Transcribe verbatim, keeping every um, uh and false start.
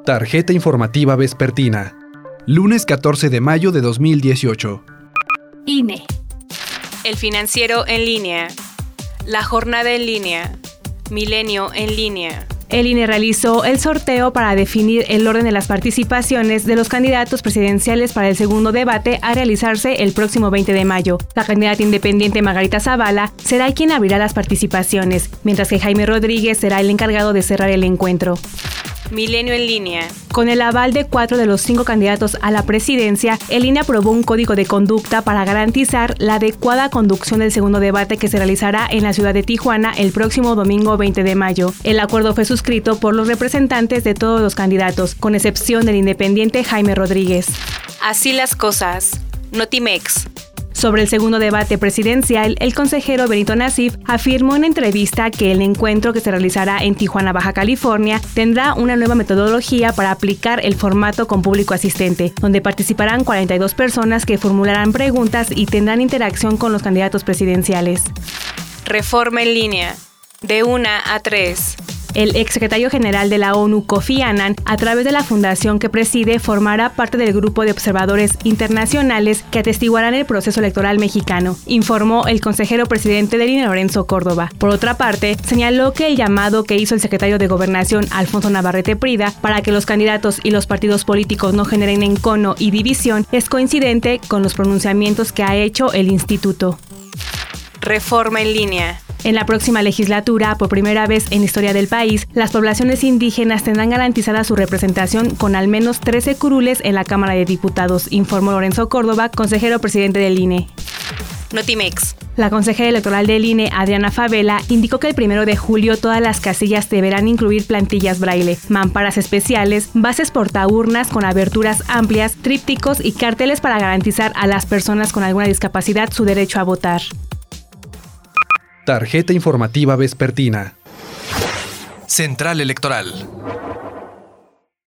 Tarjeta informativa vespertina. Lunes catorce de mayo de dos mil dieciocho. I N E. El Financiero en línea. La Jornada en línea. Milenio en línea. El I N E realizó el sorteo para definir el orden de las participaciones de los candidatos presidenciales para el segundo debate a realizarse el próximo veinte de mayo. La candidata independiente Margarita Zavala será quien abrirá las participaciones, mientras que Jaime Rodríguez será el encargado de cerrar el encuentro. Milenio en línea. Con el aval de cuatro de los cinco candidatos a la presidencia, el I N E aprobó un código de conducta para garantizar la adecuada conducción del segundo debate que se realizará en la ciudad de Tijuana el próximo domingo veinte de mayo. El acuerdo fue suscrito por los representantes de todos los candidatos, con excepción del independiente Jaime Rodríguez. Así las cosas. Notimex. Sobre el segundo debate presidencial, el consejero Benito Nasif afirmó en entrevista que el encuentro que se realizará en Tijuana, Baja California, tendrá una nueva metodología para aplicar el formato con público asistente, donde participarán cuarenta y dos personas que formularán preguntas y tendrán interacción con los candidatos presidenciales. Reforma en línea. De una a tres. El exsecretario general de la ONU, Kofi Annan, a través de la fundación que preside, formará parte del grupo de observadores internacionales que atestiguarán el proceso electoral mexicano, informó el consejero presidente del I N E, Lorenzo Córdoba. Por otra parte, señaló que el llamado que hizo el secretario de Gobernación, Alfonso Navarrete Prida, para que los candidatos y los partidos políticos no generen encono y división es coincidente con los pronunciamientos que ha hecho el instituto. Reforma en línea. En la próxima legislatura, por primera vez en la historia del país, las poblaciones indígenas tendrán garantizada su representación con al menos trece curules en la Cámara de Diputados, informó Lorenzo Córdoba, consejero presidente del I N E. Notimex. La consejera electoral del I N E, Adriana Favela, indicó que el primero de julio todas las casillas deberán incluir plantillas braille, mamparas especiales, bases portaurnas con aberturas amplias, trípticos y carteles para garantizar a las personas con alguna discapacidad su derecho a votar. Tarjeta informativa vespertina. Central Electoral.